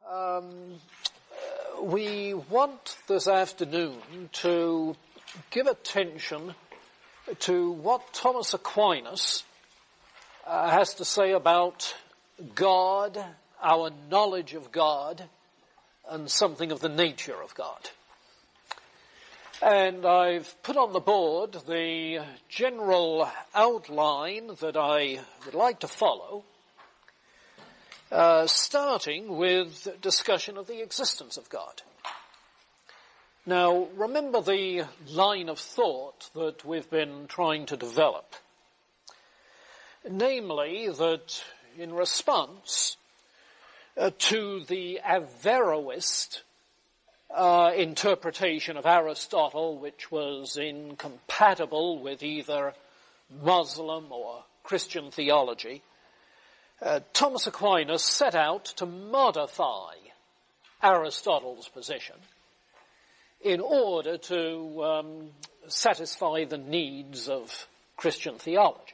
We want this afternoon to give attention to what Thomas Aquinas has to say about God, our knowledge of God, and something of the nature of God. And I've put on the board the general outline that I would like to follow, starting with discussion of the existence of God. Now, remember the line of thought that we've been trying to develop. Namely, that in response to the Averroist interpretation of Aristotle, which was incompatible with either Muslim or Christian theology, Thomas Aquinas set out to modify Aristotle's position in order to satisfy the needs of Christian theology.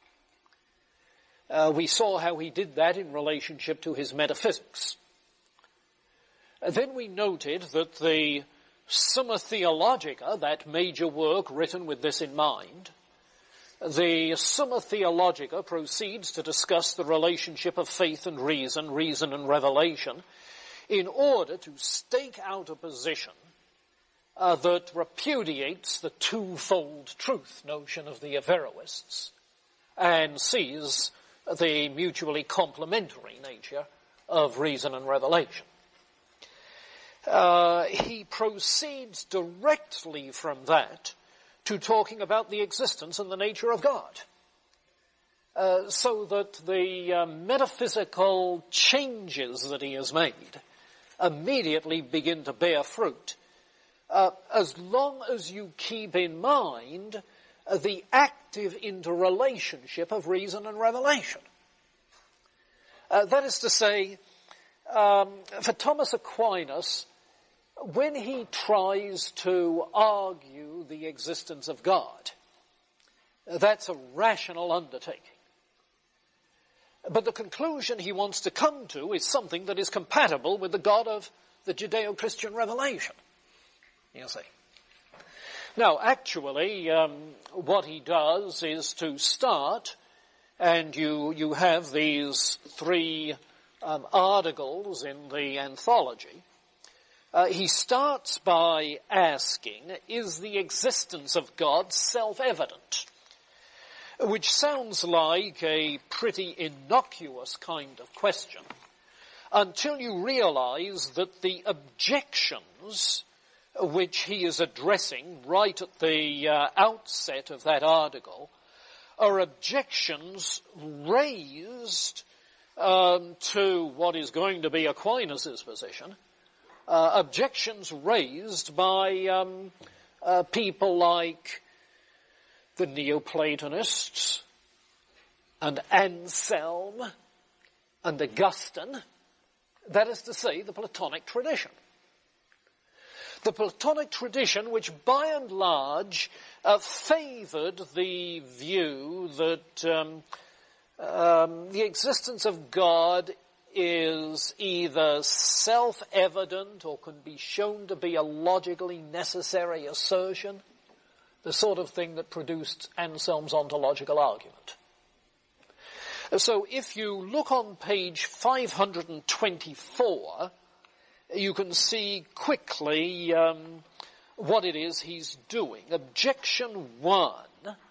We saw how he did that in relationship to his metaphysics. Then we noted that the Summa Theologica, that major work written with this in mind, the Summa Theologica proceeds to discuss the relationship of faith and reason, reason and revelation, in order to stake out a position that repudiates the twofold truth notion of the Averroists and sees the mutually complementary nature of reason and revelation. He proceeds directly from that to talking about the existence and the nature of God, so that the metaphysical changes that he has made immediately begin to bear fruit, as long as you keep in mind the active interrelationship of reason and revelation. That is to say, for Thomas Aquinas, when he tries to argue the existence of God, that's a rational undertaking. But the conclusion he wants to come to is something that is compatible with the God of the Judeo-Christian revelation, you see. Now, actually, what he does is to start, and you have these three articles in the anthology. He starts by asking, is the existence of God self-evident? Which sounds like a pretty innocuous kind of question, until you realize that the objections which he is addressing right at the outset of that article are objections raised to what is going to be Aquinas' position, objections raised by people like the Neoplatonists and Anselm and Augustine, that is to say, the Platonic tradition. The Platonic tradition, which by and large favored the view that the existence of God is either self-evident or can be shown to be a logically necessary assertion, the sort of thing that produced Anselm's ontological argument. So if you look on page 524, you can see quickly what it is he's doing. Objection 1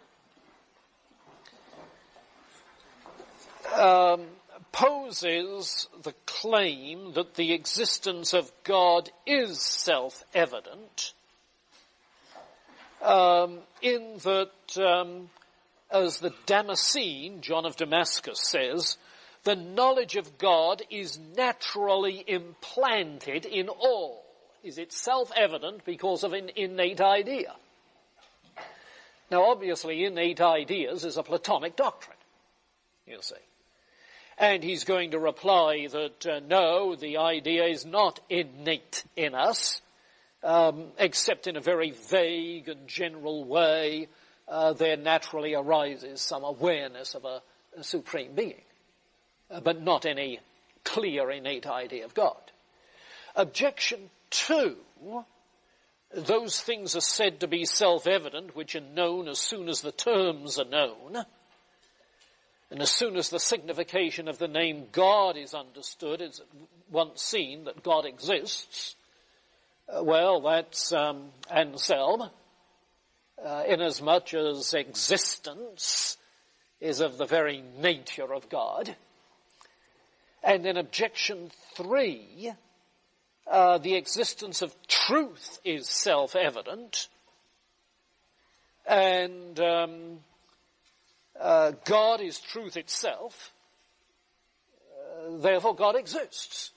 poses the claim that the existence of God is self-evident, in that, as the Damascene, John of Damascus, says, the knowledge of God is naturally implanted in all. Is it self-evident because of an innate idea? Now, obviously, innate ideas is a Platonic doctrine, you see. And he's going to reply that, no, the idea is not innate in us, except in a very vague and general way. There naturally arises some awareness of a supreme being, but not any clear innate idea of God. Objection 2, those things are said to be self-evident which are known as soon as the terms are known, and as soon as the signification of the name God is understood, it's once seen that God exists. Well, that's Anselm, inasmuch as existence is of the very nature of God. And in objection 3, the existence of truth is self-evident, and God is truth itself, therefore God exists.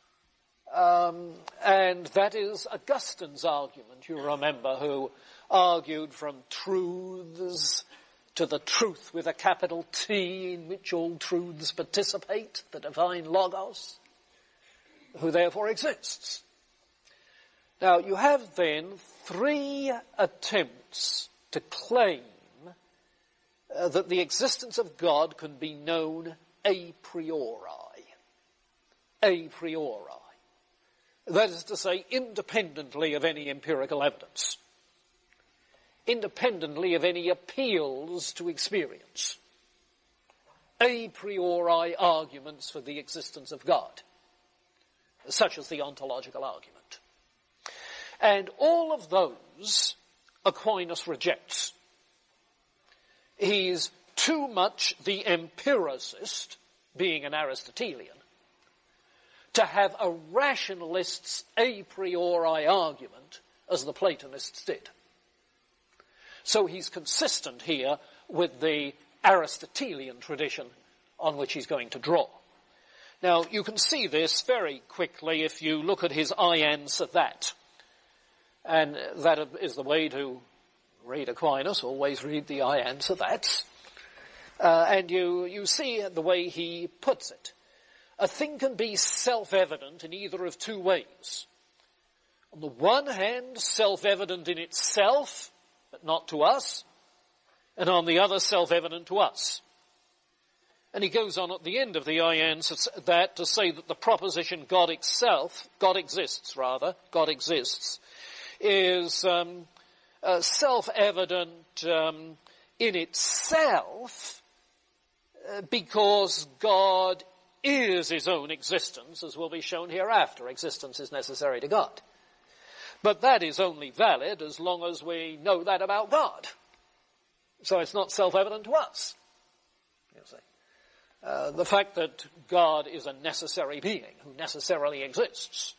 And that is Augustine's argument, you remember, who argued from truths to the truth with a capital T in which all truths participate, the divine Logos, who therefore exists. Now, you have then 3 attempts to claim that the existence of God can be known a priori. A priori. That is to say, independently of any empirical evidence. Independently of any appeals to experience. A priori arguments for the existence of God, such as the ontological argument. And all of those Aquinas rejects. He's too much the empiricist, being an Aristotelian, to have a rationalist's a priori argument as the Platonists did. So he's consistent here with the Aristotelian tradition on which he's going to draw. Now, you can see this very quickly if you look at his I answer that. And that is the way to read Aquinas, always read the I answer that. And you see the way he puts it. A thing can be self-evident in either of 2 ways. On the one hand, self-evident in itself, but not to us, and on the other, self-evident to us. And he goes on at the end of the I answer that to say that the proposition God exists, is self-evident in itself because God is his own existence, as will be shown hereafter. Existence is necessary to God. But that is only valid as long as we know that about God. So it's not self-evident to us. You see. The fact that God is a necessary being who necessarily exists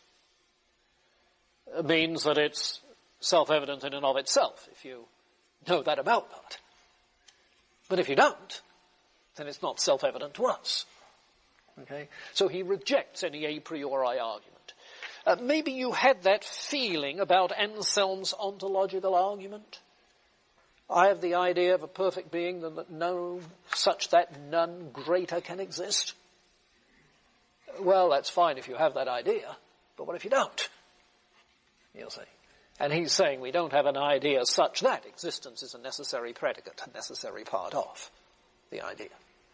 means that it's self-evident in and of itself if you know that about God. But if you don't, then it's not self-evident to us. Okay? So he rejects any a priori argument. Maybe you had that feeling about Anselm's ontological argument. I have the idea of a perfect being that none greater can exist. Well, that's fine if you have that idea, but what if you don't? You'll see. And he's saying we don't have an idea such that existence is a necessary predicate, a necessary part of the idea.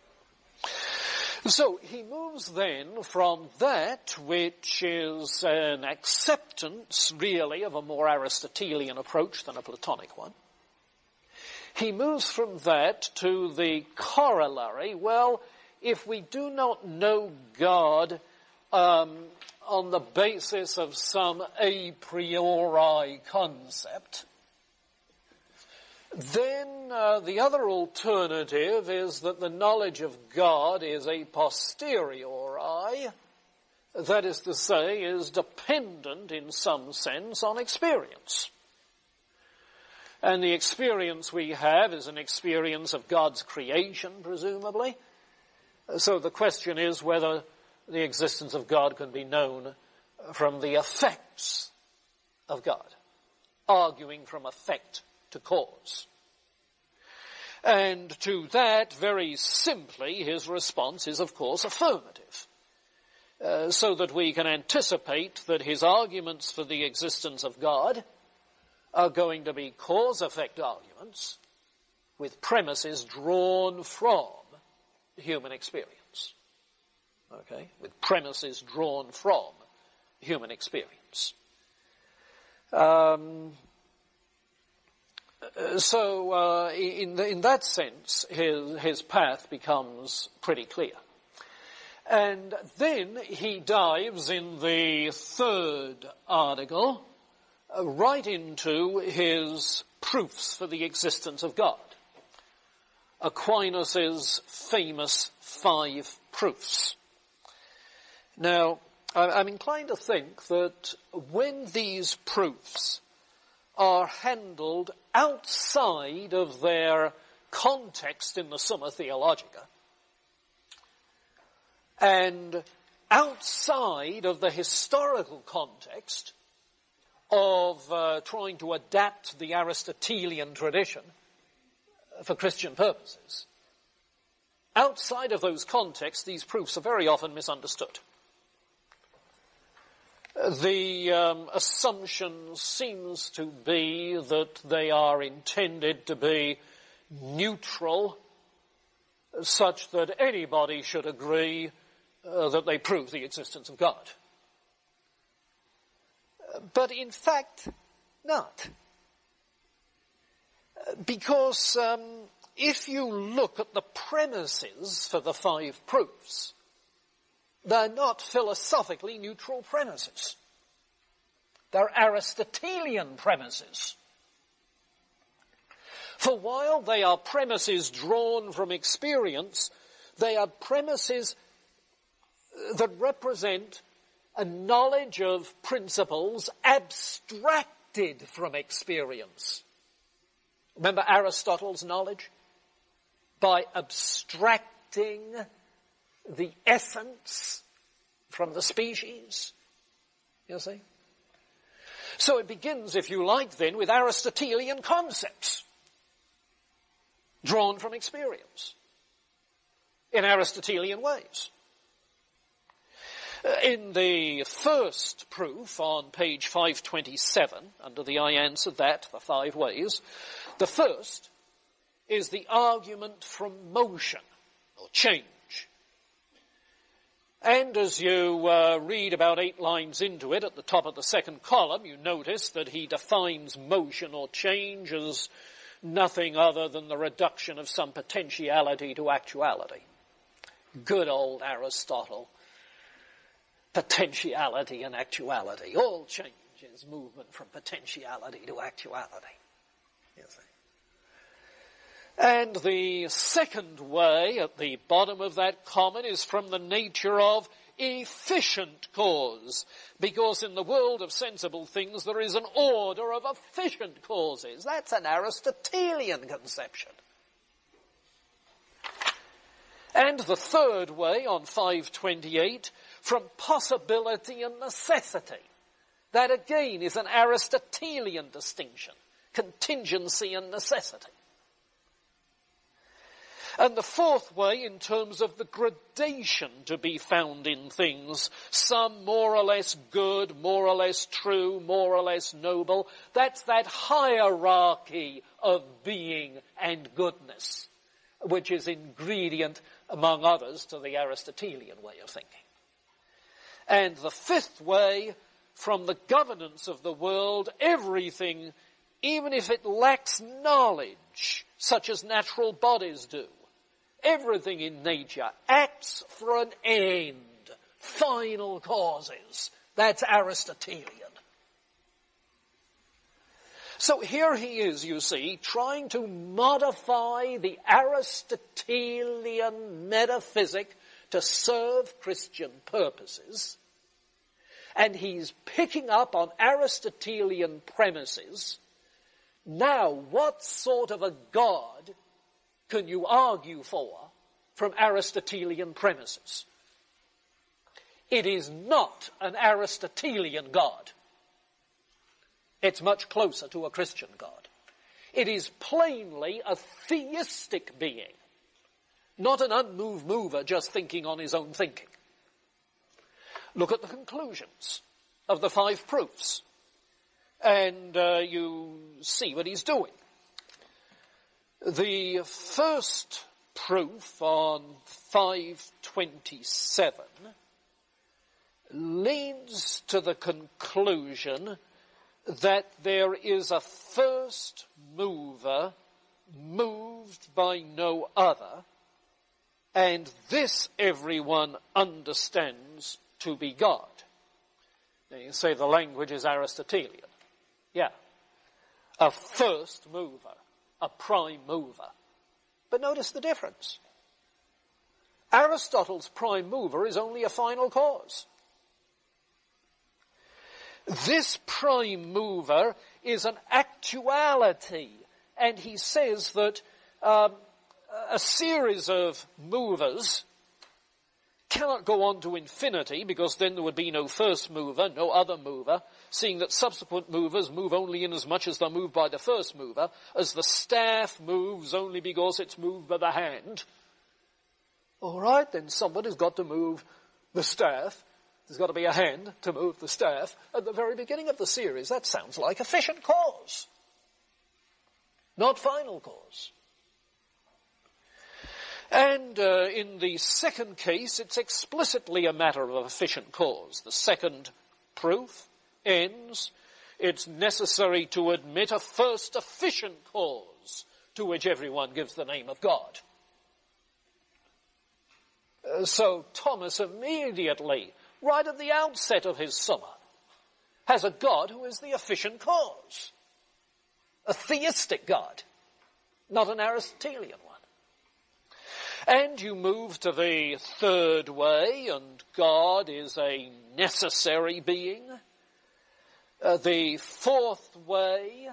So he moves then from that, which is an acceptance, really, of a more Aristotelian approach than a Platonic one. He moves from that to the corollary. Well, if we do not know God on the basis of some a priori concept, then the other alternative is that the knowledge of God is a posteriori, that is to say, is dependent in some sense on experience. And the experience we have is an experience of God's creation, presumably. So the question is whether the existence of God can be known from the effects of God, arguing from effect to cause. And to that, very simply, his response is, of course, affirmative. So that we can anticipate that his arguments for the existence of God are going to be cause-effect arguments with premises drawn from human experience. Okay? With premises drawn from human experience. So in that sense, his path becomes pretty clear. And then he dives in the third article right into his proofs for the existence of God. Aquinas' famous 5 proofs. Now, I'm inclined to think that when these proofs are handled outside of their context in the Summa Theologica, and outside of the historical context of trying to adapt the Aristotelian tradition for Christian purposes, outside of those contexts, these proofs are very often misunderstood. The assumption seems to be that they are intended to be neutral, such that anybody should agree that they prove the existence of God. But in fact, not. Because if you look at the premises for the 5 proofs, they're not philosophically neutral premises. They're Aristotelian premises. For while they are premises drawn from experience, they are premises that represent a knowledge of principles abstracted from experience. Remember Aristotle's knowledge? By abstracting the essence from the species, you see? So it begins, if you like, then, with Aristotelian concepts drawn from experience in Aristotelian ways. In the first proof on page 527, under the I answered that, the 5 ways, the first is the argument from motion, or change. And as you read about 8 lines into it, at the top of the second column, you notice that he defines motion or change as nothing other than the reduction of some potentiality to actuality. Good old Aristotle. Potentiality and actuality. All change is movement from potentiality to actuality. You see. And the second way at the bottom of that comment is from the nature of efficient cause, because in the world of sensible things there is an order of efficient causes. That's an Aristotelian conception. And the third way on 528, from possibility and necessity. That again is an Aristotelian distinction, contingency and necessity. And the fourth way, in terms of the gradation to be found in things, some more or less good, more or less true, more or less noble, that's that hierarchy of being and goodness, which is ingredient, among others, to the Aristotelian way of thinking. And the fifth way, from the governance of the world, everything, even if it lacks knowledge, such as natural bodies do, everything in nature acts for an end, final causes. That's Aristotelian. So here he is, you see, trying to modify the Aristotelian metaphysic to serve Christian purposes, and he's picking up on Aristotelian premises. Now, what sort of a God can you argue for from Aristotelian premises? It is not an Aristotelian God. It's much closer to a Christian God. It is plainly a theistic being, not an unmoved mover just thinking on his own thinking. Look at the conclusions of the 5 proofs, and you see what he's doing. The first proof on 527 leads to the conclusion that there is a first mover moved by no other, and this everyone understands to be God. Now you say the language is Aristotelian. Yeah. A first mover, a prime mover. But notice the difference. Aristotle's prime mover is only a final cause. This prime mover is an actuality, and he says that a series of movers cannot go on to infinity, because then there would be no first mover, no other mover, seeing that subsequent movers move only in as much as they're moved by the first mover, as the staff moves only because it's moved by the hand. All right, then somebody's got to move the staff. There's got to be a hand to move the staff at the very beginning of the series. That sounds like efficient cause, not final cause. And in the second case, it's explicitly a matter of efficient cause. The second proof ends, it's necessary to admit a first efficient cause to which everyone gives the name of God. So Thomas immediately, right at the outset of his summa, has a God who is the efficient cause. A theistic God, not an Aristotelian one. And you move to the third way, and God is a necessary being. The fourth way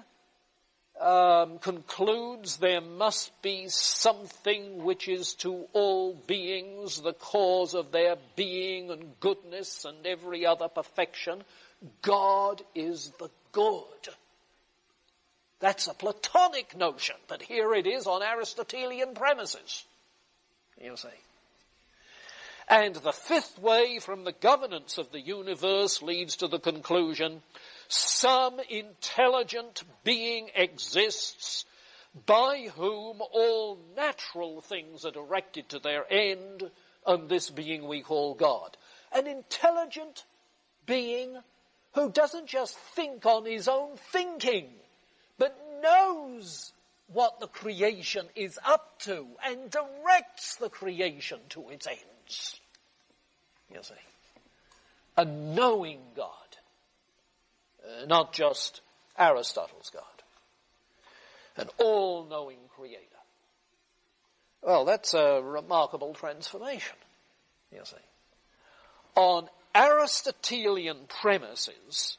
concludes there must be something which is to all beings the cause of their being and goodness and every other perfection. God is the good. That's a Platonic notion, but here it is on Aristotelian premises, you see. And the fifth way from the governance of the universe leads to the conclusion, some intelligent being exists by whom all natural things are directed to their end, and this being we call God. An intelligent being who doesn't just think on his own thinking, but knows what the creation is up to and directs the creation to its ends. You see. A knowing God. Not just Aristotle's God. An all-knowing creator. Well, that's a remarkable transformation, you see. On Aristotelian premises,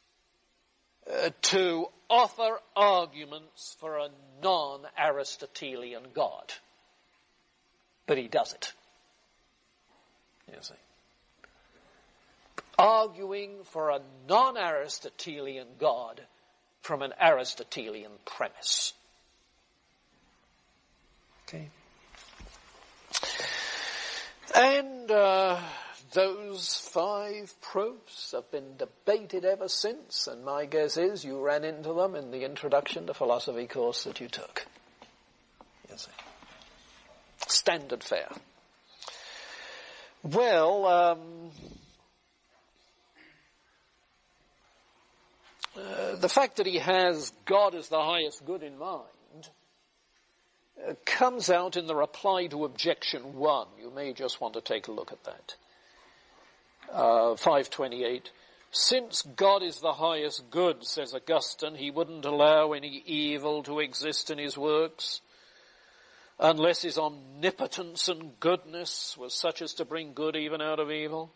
to offer arguments for a non-Aristotelian God. But he does it, you see. Arguing for a non-Aristotelian God from an Aristotelian premise. Okay. And those 5 proofs have been debated ever since, and my guess is you ran into them in the Introduction to Philosophy course that you took. You see. Standard fare. Well, the fact that he has God as the highest good in mind comes out in the reply to objection 1. You may just want to take a look at that. 528. Since God is the highest good, says Augustine, he wouldn't allow any evil to exist in his works unless his omnipotence and goodness was such as to bring good even out of evil.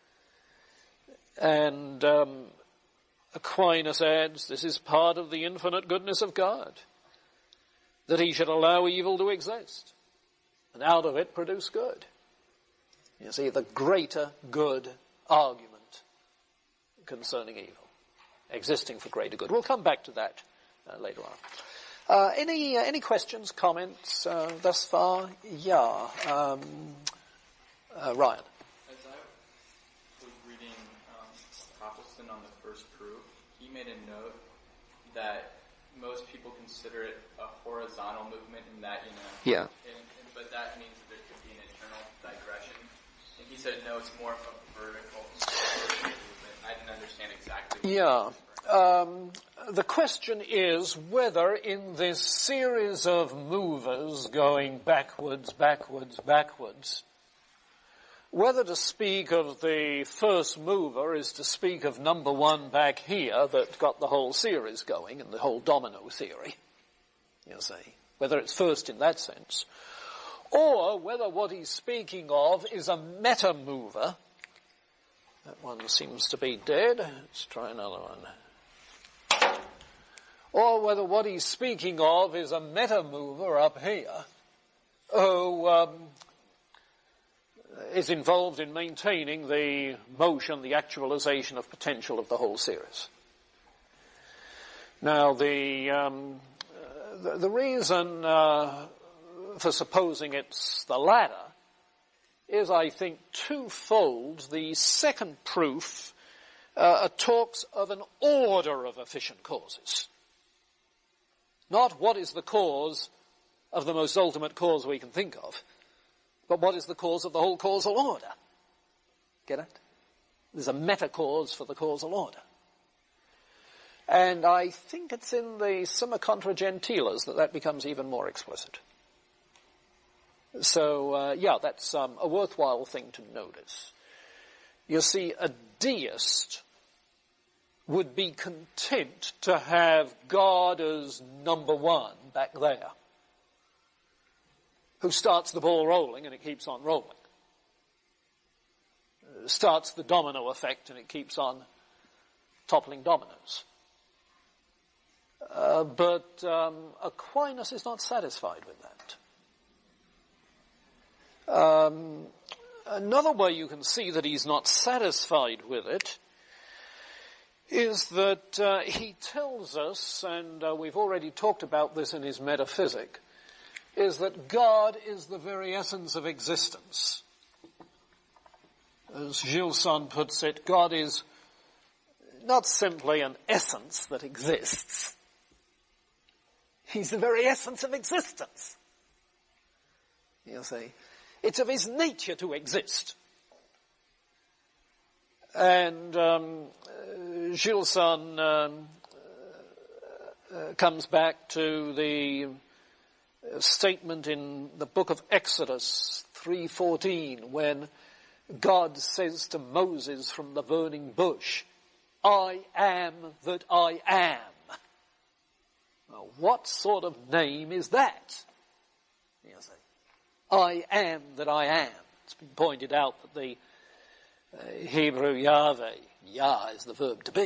And Aquinas adds, this is part of the infinite goodness of God, that he should allow evil to exist, and out of it produce good. You see, the greater good argument concerning evil, existing for greater good. We'll come back to that later on. Any questions, comments thus far? Yeah. Ryan. On the first proof, he made a note that most people consider it a horizontal movement in that, Yeah. But that means that there could be an internal digression. And he said, no, it's more of a vertical movement. I didn't understand exactly. Yeah. The question is whether in this series of movers going backwards, whether to speak of the first mover is to speak of number one back here that got the whole series going and the whole domino theory, you see, whether it's first in that sense, or whether what he's speaking of is a meta mover. That one seems to be dead. Let's try another one. Or whether what he's speaking of is a meta mover up here who is involved in maintaining the motion, the actualization of potential of the whole series. Now, the reason for supposing it's the latter is, I think, twofold. The second proof talks of an order of efficient causes. Not what is the cause of the most ultimate cause we can think of, but what is the cause of the whole causal order. Get it? There's a meta-cause for the causal order. And I think it's in the Summa Contra Gentiles that becomes even more explicit. So, that's a worthwhile thing to notice. You see, a deist would be content to have God as number one back there, who starts the ball rolling and it keeps on rolling. Starts the domino effect and it keeps on toppling dominoes. But Aquinas is not satisfied with that. Another way you can see that he's not satisfied with it is that he tells us, and we've already talked about this in his Metaphysic, is that God is the very essence of existence. As Gilson puts it, God is not simply an essence that exists. He's the very essence of existence. You see, it's of his nature to exist. And Gilson comes back to the statement in the book of Exodus 3:14 when God says to Moses from the burning bush, I am that I am. Well, what sort of name is that? You see, I am that I am. It's been pointed out that the Hebrew Yahweh, Yah is the verb to be.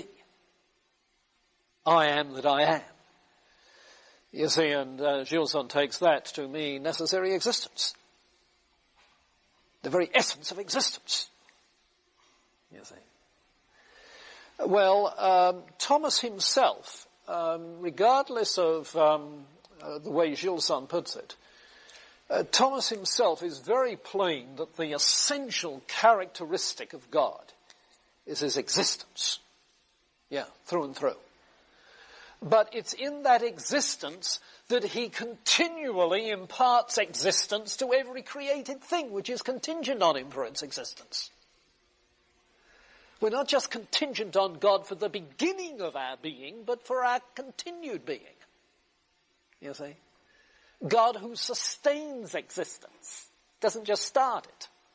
I am that I am. You see, and Gilson takes that to mean necessary existence. The very essence of existence. You see. Well, Thomas himself, regardless of the way Gilson puts it, Thomas himself is very plain that the essential characteristic of God is his existence. Yeah, through and through. But it's in that existence that he continually imparts existence to every created thing which is contingent on him for its existence. We're not just contingent on God for the beginning of our being, but for our continued being. You see? God who sustains existence, doesn't just start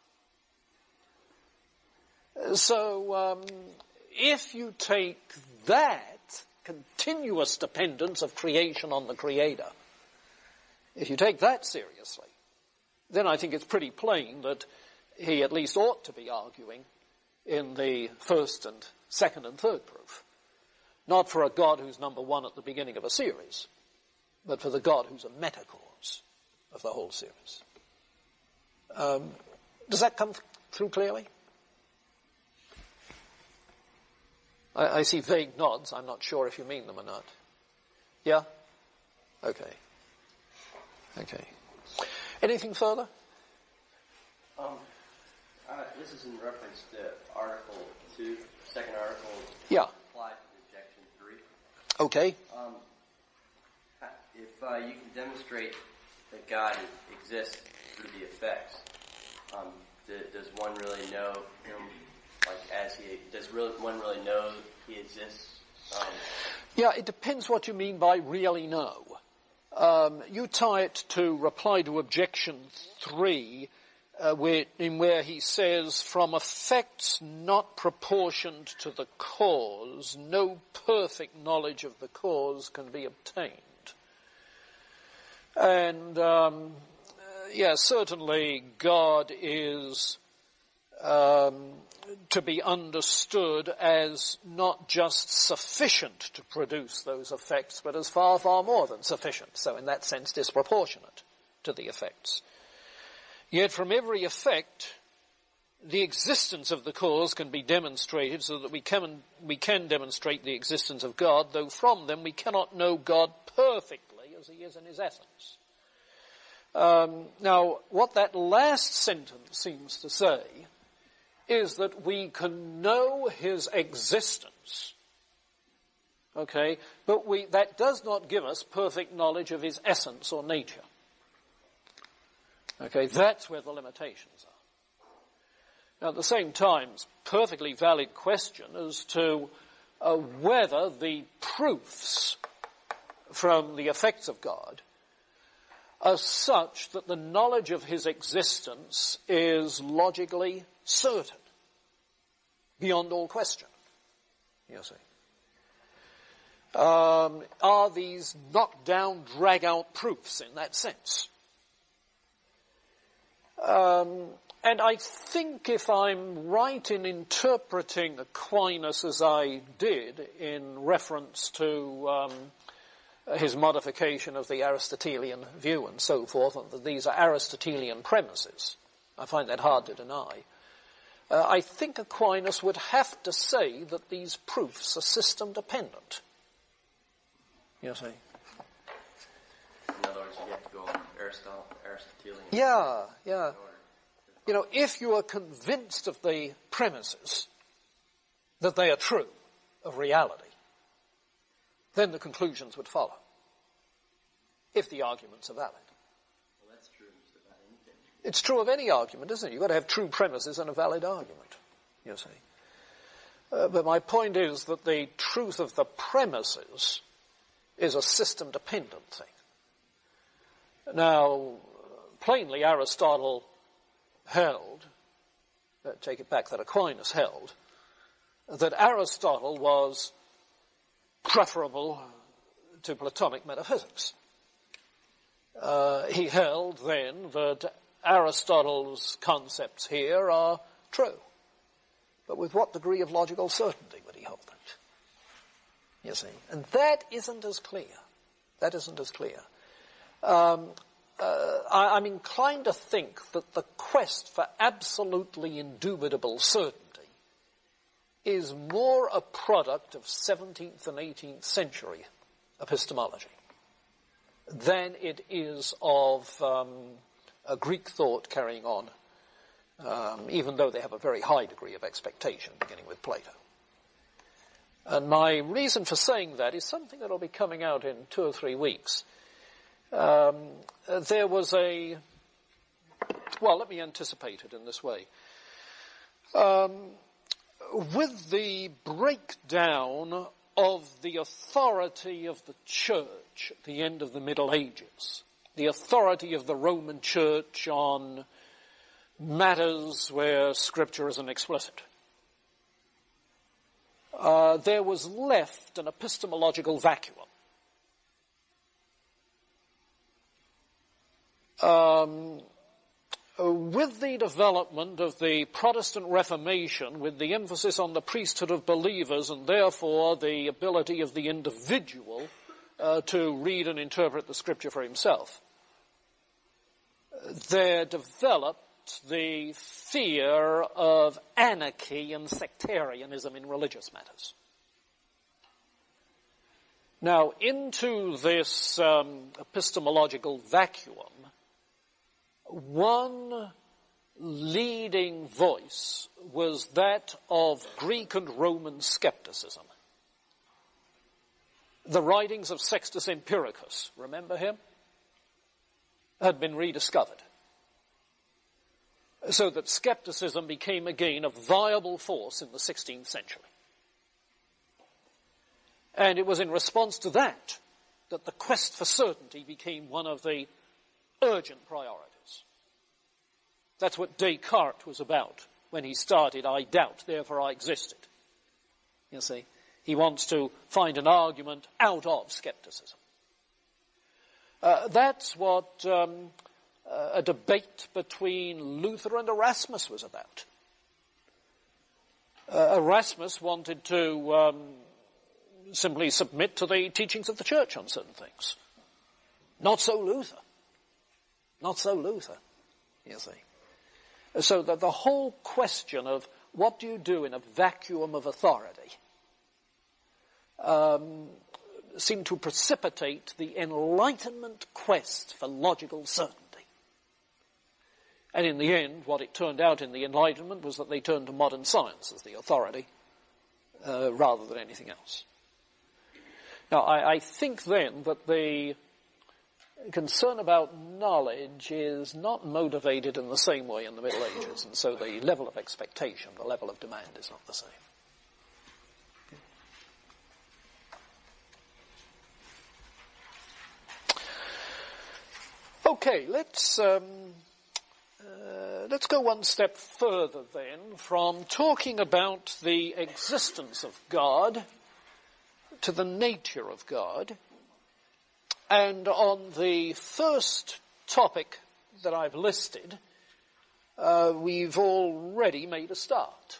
it. So, if you take that continuous dependence of creation on the Creator, if you take that seriously, then I think it's pretty plain that he at least ought to be arguing in the first and second and third proof. Not for a God who's number one at the beginning of a series, but for the God who's a meta-cause of the whole series. Does that come through clearly? I see vague nods. I'm not sure if you mean them or not. Yeah? Okay. Anything further? This is in reference to Article 2, second article. Yeah. Applied to Objection 3. Okay. If you can demonstrate that God exists through the effects, does one really know him, one really know he exists? Yeah, it depends what you mean by really know. You tie it to reply to objection 3, where he says, from effects not proportioned to the cause, no perfect knowledge of the cause can be obtained. And, certainly God is to be understood as not just sufficient to produce those effects, but as far, far more than sufficient. So in that sense, disproportionate to the effects. Yet from every effect, the existence of the cause can be demonstrated so that we can demonstrate the existence of God, though from them we cannot know God perfectly as he is in his essence. Now, what that last sentence seems to say is that we can know his existence, okay, but that does not give us perfect knowledge of his essence or nature. Okay, that's where the limitations are. Now, at the same time, it's a perfectly valid question as to whether the proofs from the effects of God are such that the knowledge of his existence is logically certain, beyond all question, you see. Are these knock-down, drag-out proofs in that sense? And I think if I'm right in interpreting Aquinas as I did in reference to his modification of the Aristotelian view and so forth, and that these are Aristotelian premises, I find that hard to deny. I think Aquinas would have to say that these proofs are system-dependent. You see? In other words, you have to go on Aristotelian. Yeah. You know, if you are convinced of the premises, that they are true, of reality, then the conclusions would follow, if the arguments are valid. Well, that's true just about anything. It's true of any argument, isn't it? You've got to have true premises and a valid argument, you see. But my point is that the truth of the premises is a system-dependent thing. Now, plainly Aristotle held, take it back that Aquinas held, that Aristotle was preferable to Platonic metaphysics. He held then that Aristotle's concepts here are true. But with what degree of logical certainty would he hold it? You see? And that isn't as clear. I'm inclined to think that the quest for absolutely indubitable certainty is more a product of 17th and 18th century epistemology than it is of a Greek thought carrying on, even though they have a very high degree of expectation, beginning with Plato. And my reason for saying that is something that will be coming out in 2 or 3 weeks. There was let me anticipate it in this way. With the breakdown of the authority of the church at the end of the Middle Ages, the authority of the Roman Church on matters where Scripture isn't explicit, there was left an epistemological vacuum. With the development of the Protestant Reformation, with the emphasis on the priesthood of believers and therefore the ability of the individual to read and interpret the Scripture for himself, there developed the fear of anarchy and sectarianism in religious matters. Now, into this epistemological vacuum, one leading voice was that of Greek and Roman skepticism. The writings of Sextus Empiricus, remember him, had been rediscovered. so that skepticism became again a viable force in the 16th century. And it was in response to that that the quest for certainty became one of the urgent priorities. That's what Descartes was about when he started, I doubt, therefore I existed. You see, he wants to find an argument out of skepticism. That's what a debate between Luther and Erasmus was about. Erasmus wanted to simply submit to the teachings of the church on certain things. Not so Luther. Not so Luther, you see. So that the whole question of what do you do in a vacuum of authority seemed to precipitate the Enlightenment quest for logical certainty. And in the end, what it turned out in the Enlightenment was that they turned to modern science as the authority rather than anything else. Now, I think then that the concern about knowledge is not motivated in the same way in the Middle Ages, and so the level of expectation, the level of demand is not the same. Okay, let's go one step further then from talking about the existence of God to the nature of God. And on the first topic that I've listed, we've already made a start.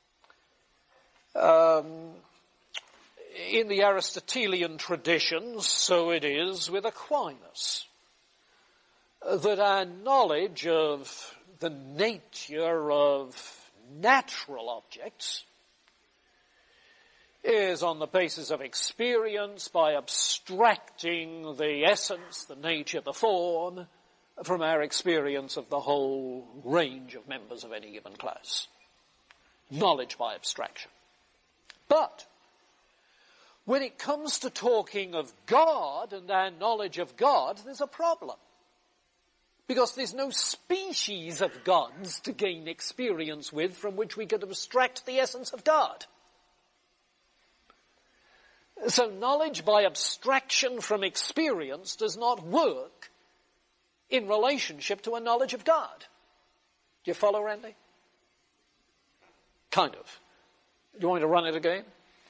In the Aristotelian traditions, so it is with Aquinas, that our knowledge of the nature of natural objects is on the basis of experience by abstracting the essence, the nature, the form from our experience of the whole range of members of any given class. Knowledge by abstraction. But when it comes to talking of God and our knowledge of God, there's a problem. Because there's no species of gods to gain experience with from which we could abstract the essence of God. So knowledge by abstraction from experience does not work in relationship to a knowledge of God. Do you follow, Randy? Kind of. Do you want me to run it again?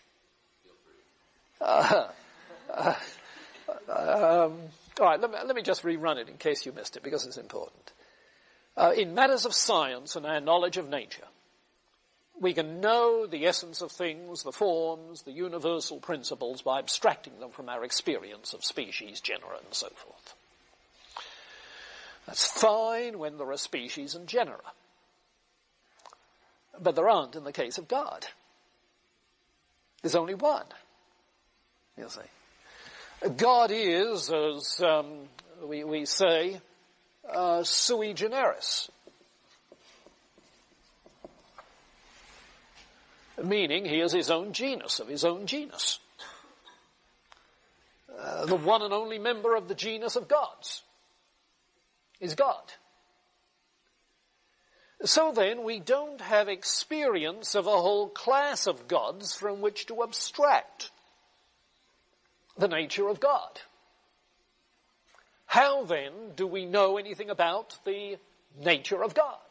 All right, let me just rerun it in case you missed it, because it's important. In matters of science and our knowledge of nature, we can know the essence of things, the forms, the universal principles by abstracting them from our experience of species, genera, and so forth. That's fine when there are species and genera. But there aren't in the case of God. There's only one, you see. God is, as we say, sui generis. Meaning he is his own genus, of his own genus. The one and only member of the genus of gods is God. So then we don't have experience of a whole class of gods from which to abstract the nature of God. How then do we know anything about the nature of God?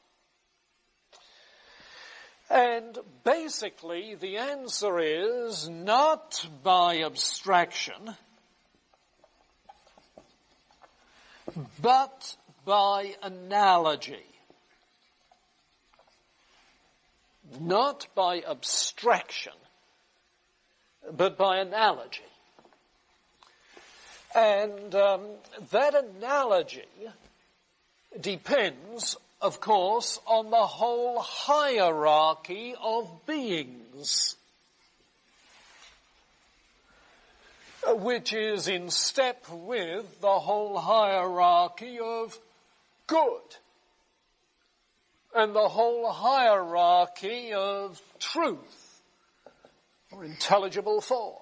And basically the answer is not by abstraction, but by analogy. Not by abstraction, but by analogy. And that analogy depends, of course, on the whole hierarchy of beings, which is in step with the whole hierarchy of good and the whole hierarchy of truth or intelligible form.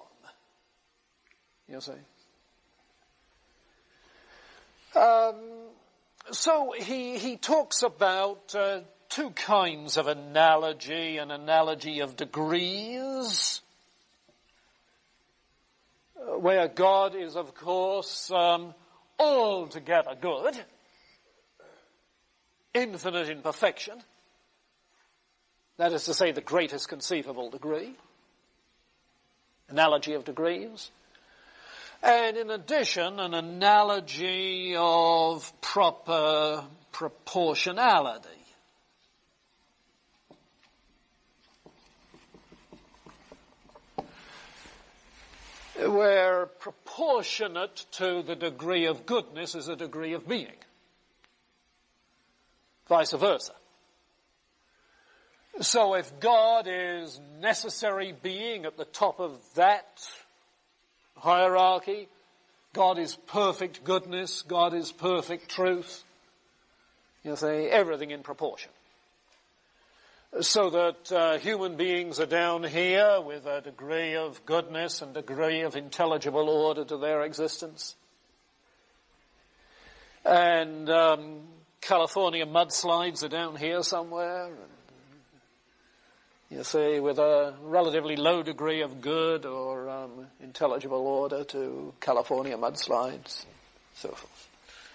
You see? So he talks about two kinds of analogy, an analogy of degrees, where God is, of course, altogether good, infinite in perfection, that is to say, the greatest conceivable degree, analogy of degrees. And in addition, an analogy of proper proportionality. Where proportionate to the degree of goodness is a degree of being. Vice versa. So if God is necessary being at the top of that hierarchy, God is perfect goodness, God is perfect truth, you see, everything in proportion. So that human beings are down here with a degree of goodness and degree of intelligible order to their existence. And California mudslides are down here somewhere, and, you see, with a relatively low degree of good or intelligible order to California mudslides, so forth.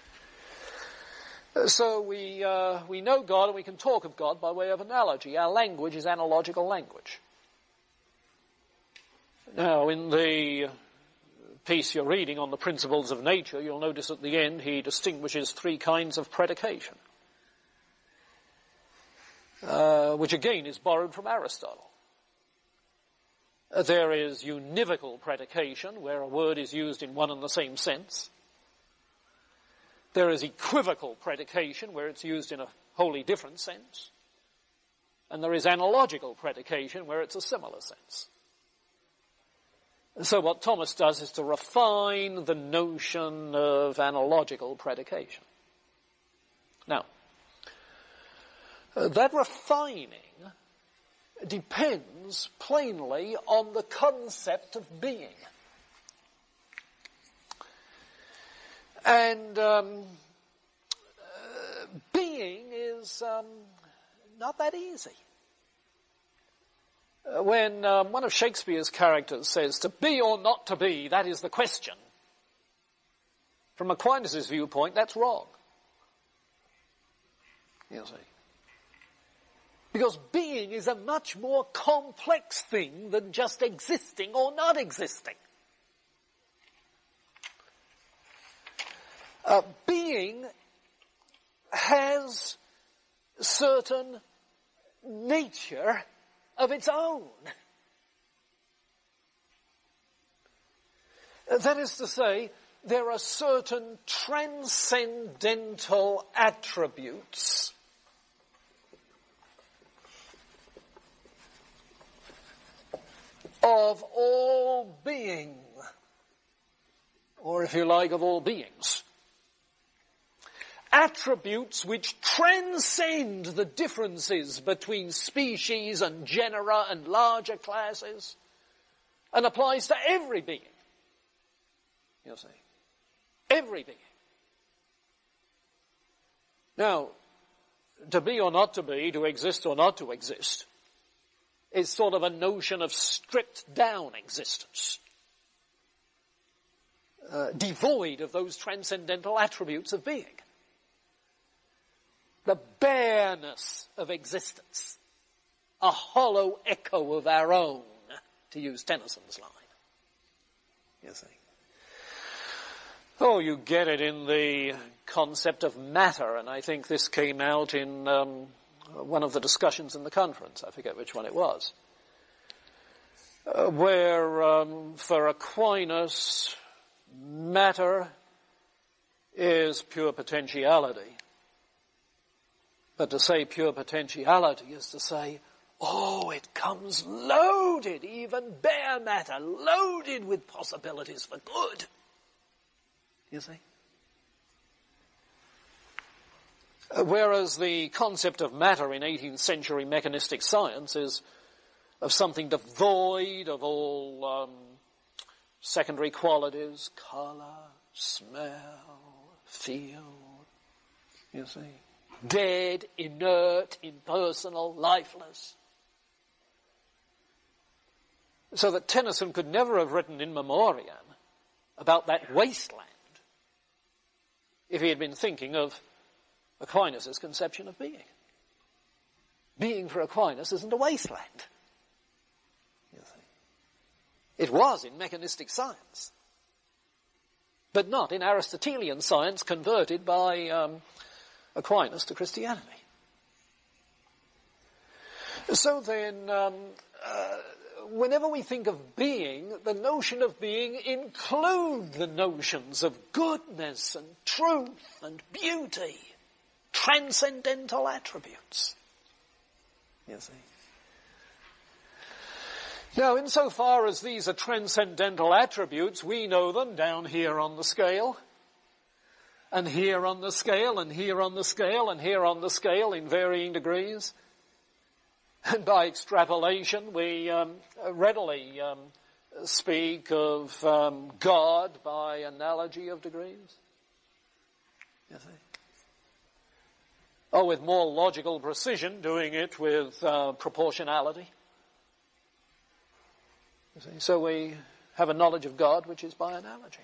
So we know God and we can talk of God by way of analogy. Our language is analogical language. Now, in the piece you're reading on the principles of nature, you'll notice at the end he distinguishes three kinds of predication, which again is borrowed from Aristotle. There is univocal predication, where a word is used in one and the same sense. There is equivocal predication, where it's used in a wholly different sense. And there is analogical predication, where it's a similar sense. And so what Thomas does is to refine the notion of analogical predication. Now, that refining depends plainly on the concept of being. And being is not that easy. When one of Shakespeare's characters says, to be or not to be, that is the question. From Aquinas' viewpoint, that's wrong. You see. Because being is a much more complex thing than just existing or not existing. Being has certain nature of its own. That is to say, there are certain transcendental attributes of all being, or if you like, of all beings. Attributes which transcend the differences between species and genera and larger classes, and applies to every being. You see, every being. Now, to be or not to be, to exist or not to exist, is sort of a notion of stripped down existence, devoid of those transcendental attributes of being. The bareness of existence, a hollow echo of our own, to use Tennyson's line. You see. Oh, you get it in the concept of matter, and I think this came out in one of the discussions in the conference. I forget which one it was. Where, for Aquinas, matter is pure potentiality. But to say pure potentiality is to say, oh, it comes loaded, even bare matter, loaded with possibilities for good. You see? Whereas the concept of matter in 18th century mechanistic science is of something devoid of all secondary qualities, color, smell, feel, You see? Dead, inert, impersonal, lifeless. So that Tennyson could never have written In Memoriam about that wasteland if he had been thinking of Aquinas' conception of being. Being for Aquinas isn't a wasteland. You see. It was in mechanistic science, but not in Aristotelian science converted by Aquinas to Christianity. So then, whenever we think of being, the notion of being includes the notions of goodness and truth and beauty, transcendental attributes. You see. Now, insofar as these are transcendental attributes, we know them down here on the scale, and here on the scale, and here on the scale, and here on the scale in varying degrees. And by extrapolation, we readily speak of God by analogy of degrees. You see? Or with more logical precision, doing it with proportionality. You see? So we have a knowledge of God which is by analogy.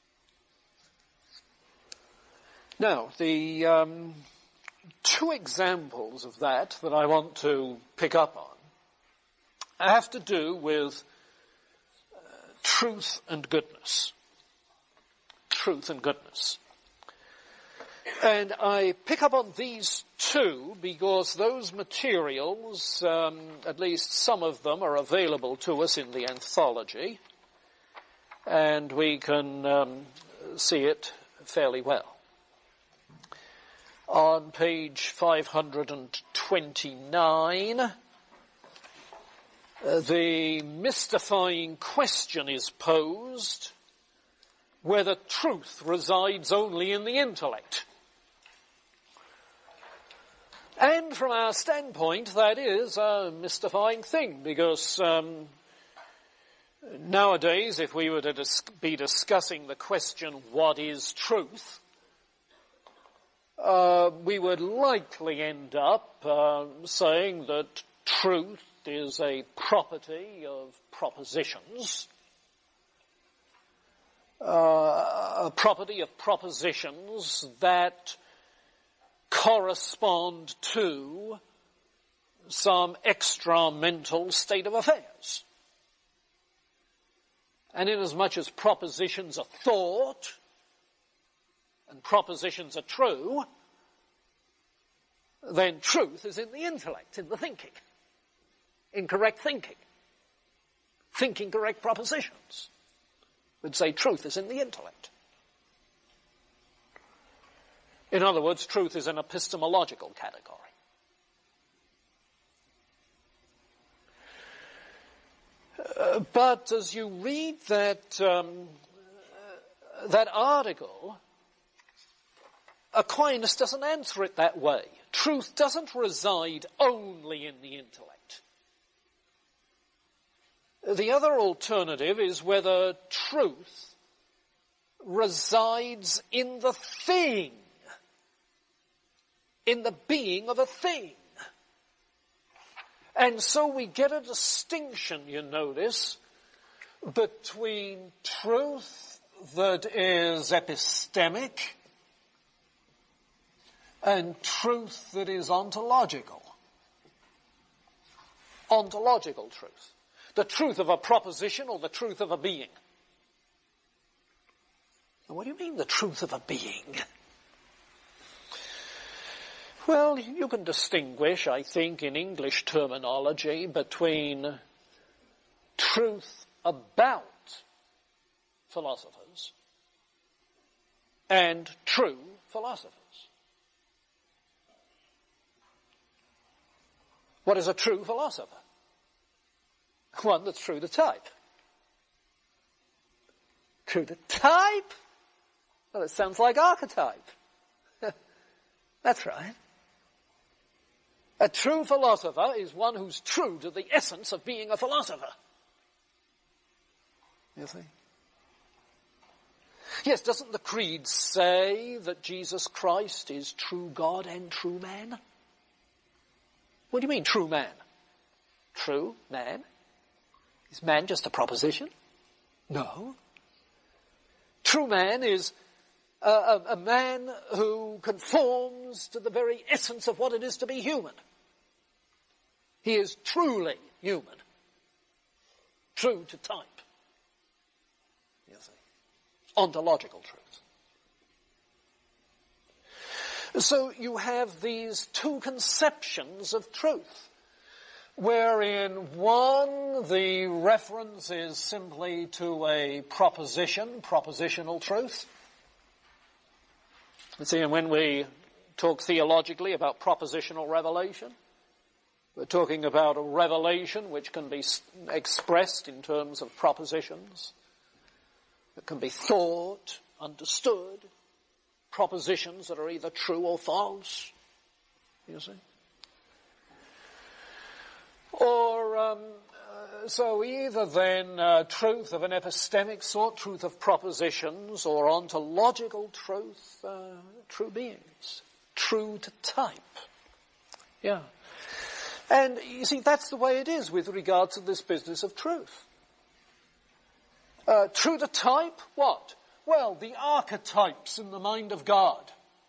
Now, the two examples of that I want to pick up on have to do with truth and goodness. Truth and goodness. And I pick up on these two because those materials, at least some of them, are available to us in the anthology, and we can see it fairly well. On page 529, the mystifying question is posed whether truth resides only in the intellect. And from our standpoint, that is a mystifying thing, because nowadays, if we were to be discussing the question, what is truth, we would likely end up saying that truth is a property of propositions, a property of propositions that correspond to some extra-mental state of affairs. And inasmuch as propositions are thought, and propositions are true, then truth is in the intellect, in the thinking, in correct thinking. Thinking correct propositions. We'd say truth is in the intellect. In other words, truth is an epistemological category. But as you read that article, Aquinas doesn't answer it that way. Truth doesn't reside only in the intellect. The other alternative is whether truth resides in the thing, in the being of a thing. And so we get a distinction, you notice, between truth that is epistemic and truth that is ontological. Ontological truth. The truth of a proposition or the truth of a being. Now, what do you mean the truth of a being? Well, you can distinguish, I think, in English terminology between truth about philosophers and true philosophers. What is a true philosopher? One that's true to type. True to type? Well, it sounds like archetype. That's right. A true philosopher is one who's true to the essence of being a philosopher. You see? Yes, doesn't the creed say that Jesus Christ is true God and true man? What do you mean, true man? True man? Is man just a proposition? No. True man is a man who conforms to the very essence of what it is to be human. He is truly human. True to type. You see. Ontological truth. So you have these two conceptions of truth, wherein one, the reference is simply to a proposition, propositional truth. You see, and when we talk theologically about propositional revelation, we're talking about a revelation which can be expressed in terms of propositions. It can be thought, understood, propositions that are either true or false, you see. Or, so either then truth of an epistemic sort, truth of propositions, or ontological truth, true beings, true to type. Yeah. And you see, that's the way it is with regard to this business of truth. True to type, what? Well, the archetypes in the mind of God.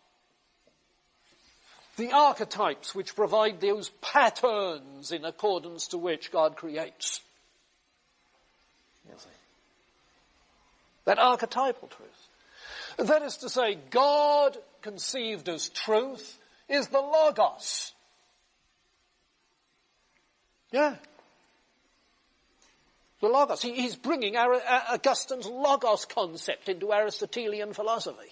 The archetypes which provide those patterns in accordance to which God creates. You see. That archetypal truth. That is to say, God conceived as truth is the Logos. Yeah. The Logos. He's bringing Augustine's Logos concept into Aristotelian philosophy.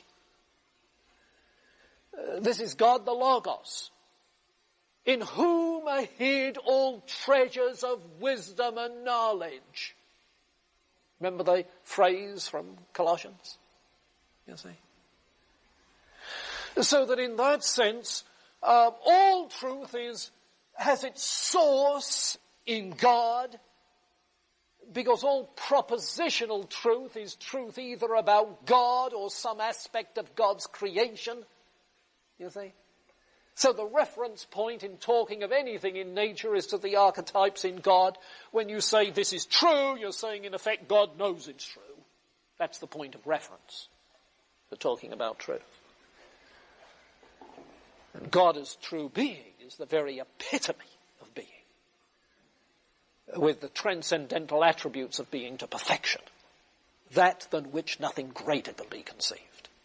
This is God the Logos, in whom are hid all treasures of wisdom and knowledge. Remember the phrase from Colossians? You see. So that in that sense, all truth has its source in God, because all propositional truth is truth either about God or some aspect of God's creation. You see? So the reference point in talking of anything in nature is to the archetypes in God. When you say this is true, you're saying in effect God knows it's true. That's the point of reference for talking about truth. And God as true being is the very epitome of being, with the transcendental attributes of being to perfection, that than which nothing greater can be conceived.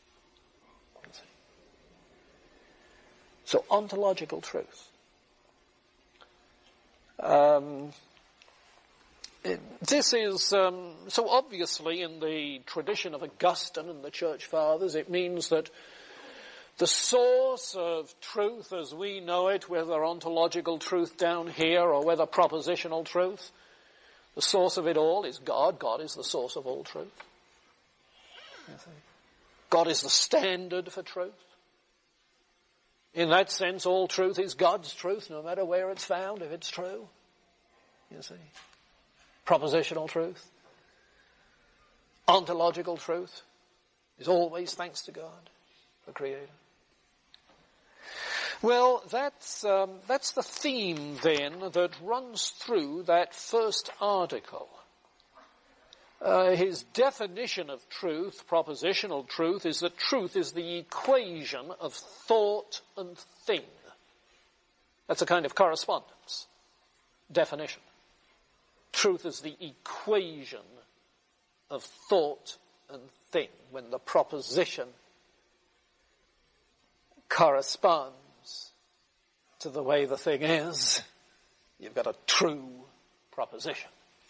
So ontological truth. This is, so obviously in the tradition of Augustine and the Church Fathers, it means that the source of truth as we know it, whether ontological truth down here or whether propositional truth, the source of it all is God. God is the source of all truth. God is the standard for truth. In that sense, all truth is God's truth, no matter where it's found, if it's true. You see. Propositional truth. Ontological truth is always thanks to God, the Creator. Well, that's the theme then that runs through that first article. His definition of truth, propositional truth, is that truth is the equation of thought and thing. That's a kind of correspondence. Definition. Truth is the equation of thought and thing. When the proposition corresponds to the way the thing is, you've got a true proposition.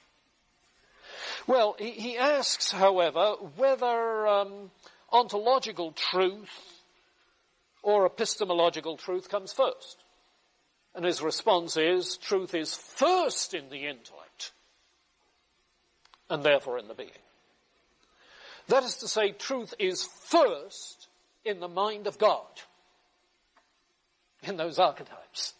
Well, he asks, however, whether ontological truth or epistemological truth comes first. And his response is, truth is first in the intellect, and therefore in the being. That is to say, truth is first in the mind of God, in those archetypes,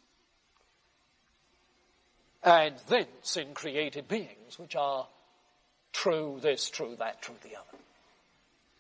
and thence in created beings, which are true this, true that, true the other.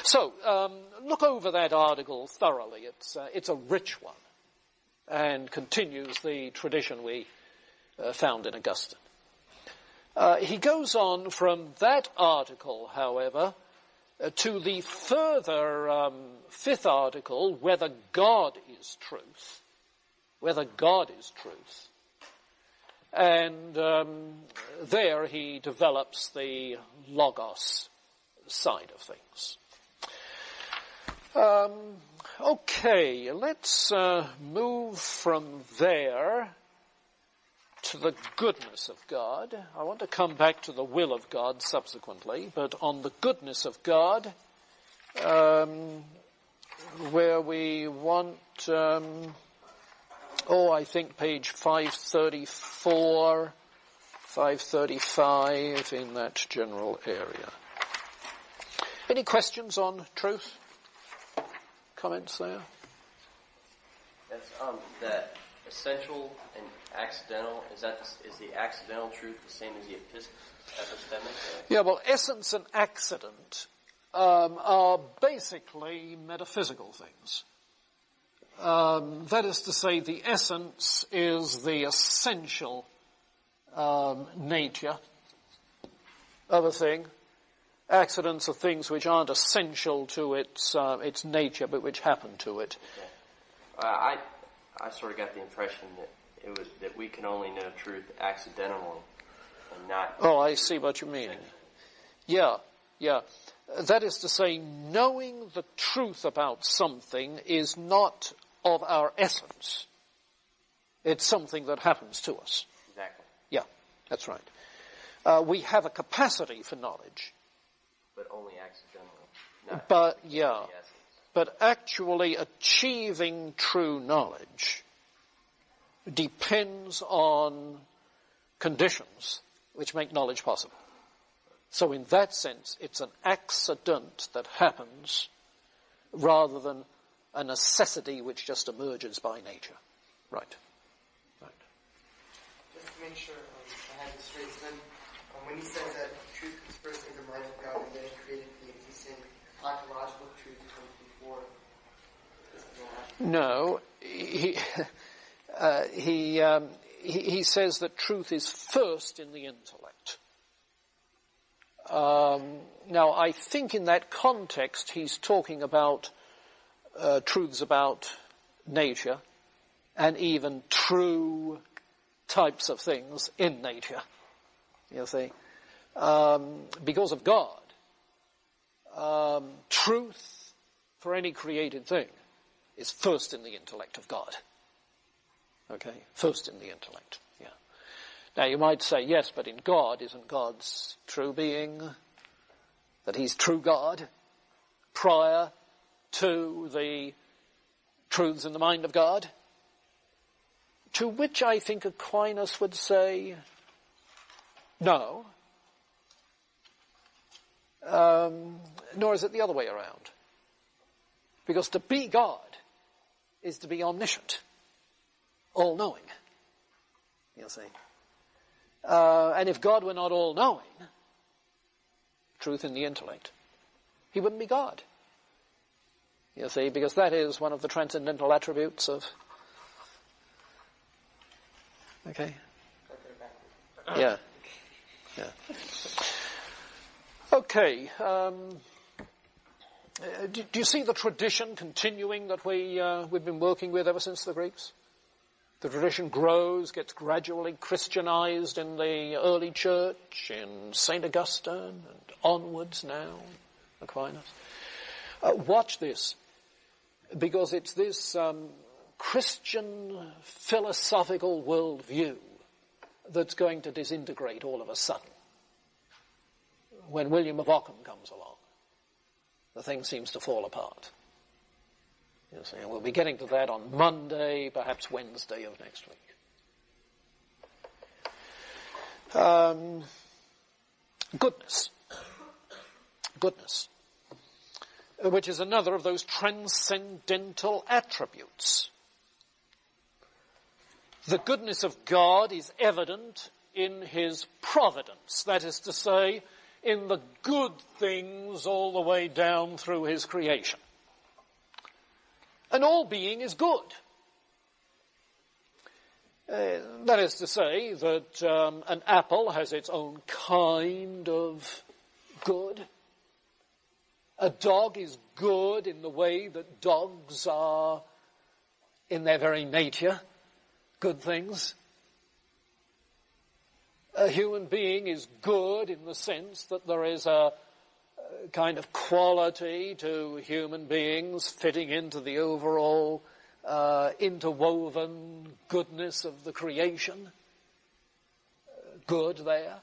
So, look over that article thoroughly. It's a rich one and continues the tradition we found in Augustine. He goes on from that article, however, to the further fifth article, whether God is truth. Whether God is truth. And there he develops the logos side of things. Okay, let's move from there to the goodness of God. I want to come back to the will of God subsequently, but on the goodness of God, where we want, I think page 534, 535, in that general area. Any questions on truth? Comments there? That's the essential and accidental. Is the accidental truth the same as the epistemic? Yeah, well, essence and accident are basically metaphysical things. That is to say, the essence is the essential nature of a thing. Accidents are things which aren't essential to its nature, but which happen to it. Okay. I sort of got the impression that we can only know truth accidentally and not. Oh, I see what you mean. Yeah. That is to say, knowing the truth about something is not of our essence. It's something that happens to us. Exactly. Yeah, that's right. We have a capacity for knowledge. But only accidentally. But actually achieving true knowledge depends on conditions which make knowledge possible. So in that sense, it's an accident that happens rather than a necessity which just emerges by nature. Right. Just to make sure I have this straight, then when he says that truth was first in the mind of God and then he created the existing ontological truth comes before. No, he says that truth is first in the intellect. Now, I think in that context he's talking about truths about nature and even true types of things in nature, you see. Because of God, truth for any created thing is first in the intellect of God. Okay? First in the intellect, yeah. Now you might say, yes, but in God, isn't God's true being, that he's true God, prior to the truths in the mind of God? To which I think Aquinas would say, no. Nor is it the other way around. Because to be God is to be omniscient, all-knowing, you see. And if God were not all-knowing, truth in the intellect, he wouldn't be God. You see, because that is one of the transcendental attributes of... Okay? Yeah. Okay. Do you see the tradition continuing that we've been working with ever since the Greeks? The tradition grows, gets gradually Christianized in the early church, in St. Augustine, and onwards now, Aquinas. Watch this, because it's this Christian philosophical worldview that's going to disintegrate all of a sudden. When William of Ockham comes along, the thing seems to fall apart. You see, and we'll be getting to that on Monday, perhaps Wednesday of next week. Goodness, which is another of those transcendental attributes. The goodness of God is evident in his providence. That is to say, in the good things all the way down through his creation. And all being is good. That is to say that an apple has its own kind of good. A dog is good in the way that dogs are, in their very nature, good things. A human being is good in the sense that there is a kind of quality to human beings fitting into the overall interwoven goodness of the creation. Good there.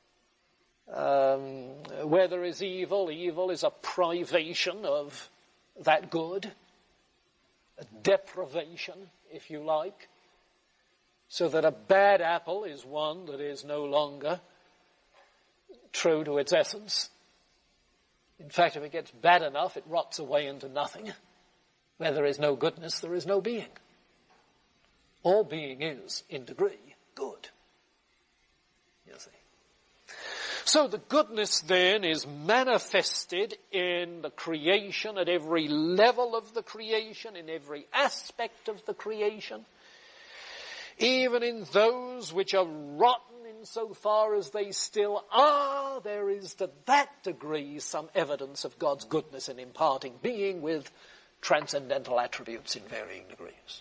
Where there is evil, evil is a privation of that good, a deprivation, if you like, so that a bad apple is one that is no longer true to its essence. In fact, if it gets bad enough, it rots away into nothing. Where there is no goodness, there is no being. All being is, in degree, good. You see. So the goodness then is manifested in the creation, at every level of the creation, in every aspect of the creation, even in those which are rotten insofar as they still are. There is to that degree some evidence of God's goodness in imparting being with transcendental attributes in varying degrees.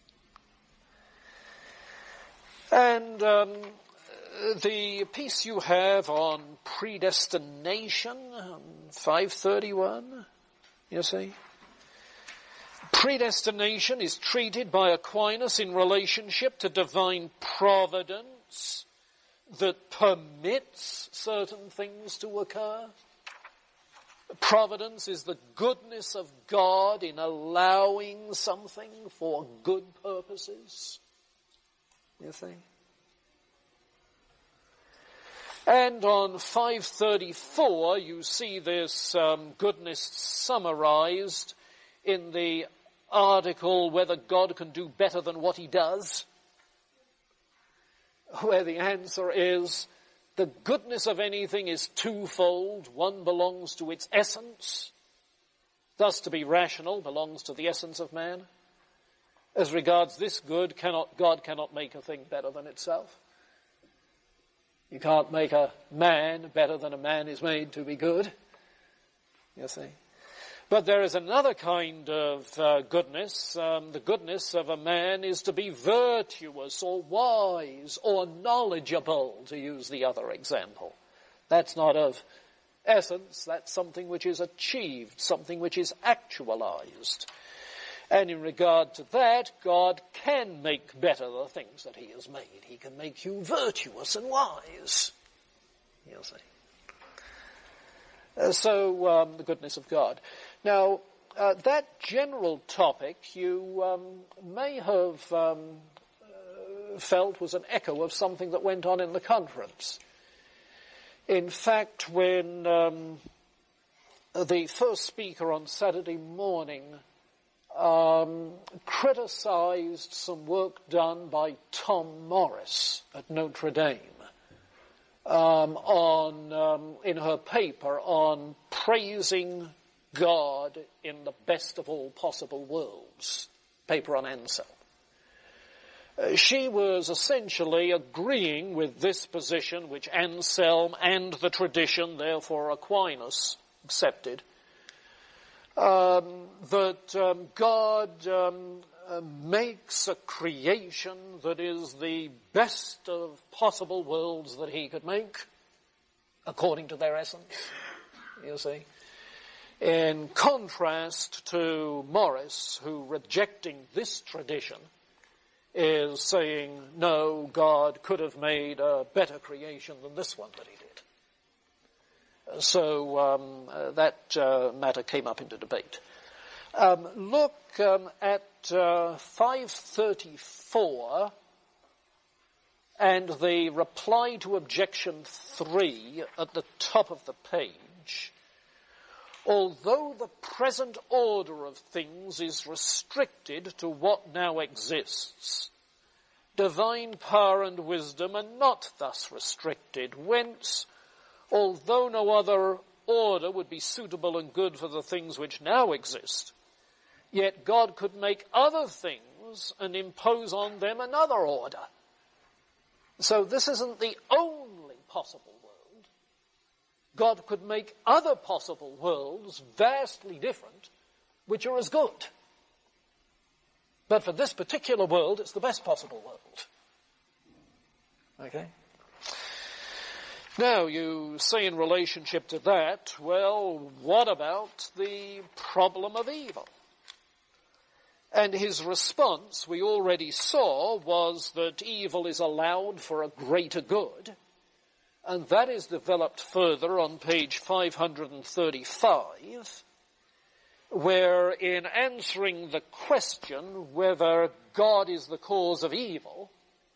And the piece you have on predestination, 531, you see. Predestination is treated by Aquinas in relationship to divine providence that permits certain things to occur. Providence is the goodness of God in allowing something for good purposes. You see? And on 534, you see this goodness summarized in the article whether God can do better than what he does, where the answer is the goodness of anything is twofold. One belongs to its essence, thus to be rational belongs to the essence of man. As regards this good, God cannot make a thing better than itself. You can't make a man better than a man is made to be good, you see. But there is another kind of goodness. The goodness of a man is to be virtuous or wise or knowledgeable, to use the other example. That's not of essence. That's something which is achieved, something which is actualized. And in regard to that, God can make better the things that he has made. He can make you virtuous and wise, you'll see. So the goodness of God. Now, that general topic you may have felt was an echo of something that went on in the conference. In fact, when the first speaker on Saturday morning criticized some work done by Tom Morris at Notre Dame in her paper on praising God in the best of all possible worlds, paper on Anselm. She was essentially agreeing with this position which Anselm and the tradition, therefore Aquinas, accepted, that God makes a creation that is the best of possible worlds that he could make, according to their essence, you see. In contrast to Morris, who, rejecting this tradition, is saying, no, God could have made a better creation than this one that he did. So that matter came up into debate. Look at 534 and the reply to objection 3 at the top of the page. Although the present order of things is restricted to what now exists, divine power and wisdom are not thus restricted, whence, although no other order would be suitable and good for the things which now exist, yet God could make other things and impose on them another order. So this isn't the only possible world. God could make other possible worlds vastly different, which are as good. But for this particular world, it's the best possible world. Okay? Now, you say in relationship to that, well, what about the problem of evil? And his response, we already saw, was that evil is allowed for a greater good. And that is developed further on page 535, where in answering the question whether God is the cause of evil,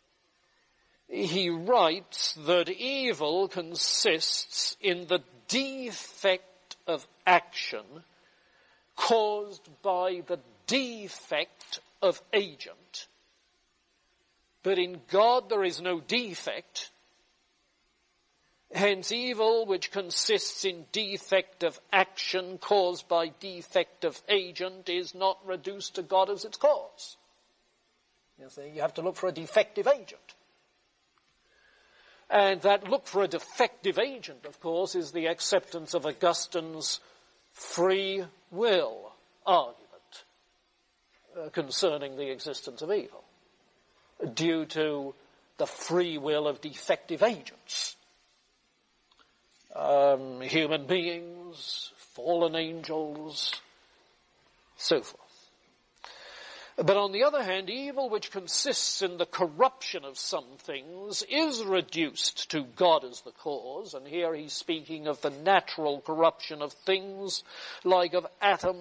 he writes that evil consists in the defect of action caused by the defect of agent. But in God there is no defect. Hence evil, which consists in defect of action caused by defect of agent, is not reduced to God as its cause. You see, you have to look for a defective agent. And that look for a defective agent, of course, is the acceptance of Augustine's free will argument concerning the existence of evil, due to the free will of defective agents. Human beings, fallen angels, so forth. But on the other hand, evil which consists in the corruption of some things is reduced to God as the cause, and here he's speaking of the natural corruption of things like of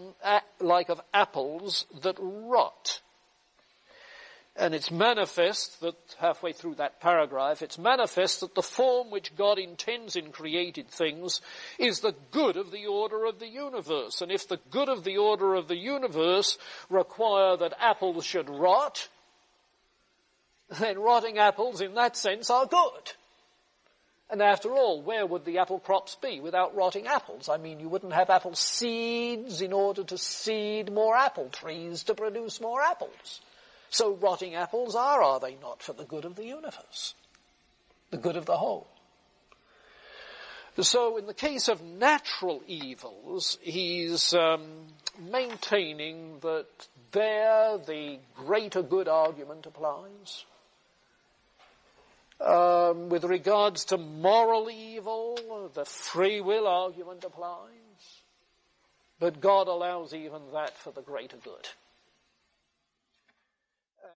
apples that rot. And it's manifest that, halfway through that paragraph, it's manifest that the form which God intends in created things is the good of the order of the universe. And if the good of the order of the universe require that apples should rot, then rotting apples in that sense are good. And after all, where would the apple crops be without rotting apples? I mean, you wouldn't have apple seeds in order to seed more apple trees to produce more apples. So rotting apples are they not, for the good of the universe, the good of the whole? So in the case of natural evils, he's maintaining that there the greater good argument applies. With regards to moral evil, the free will argument applies. But God allows even that for the greater good.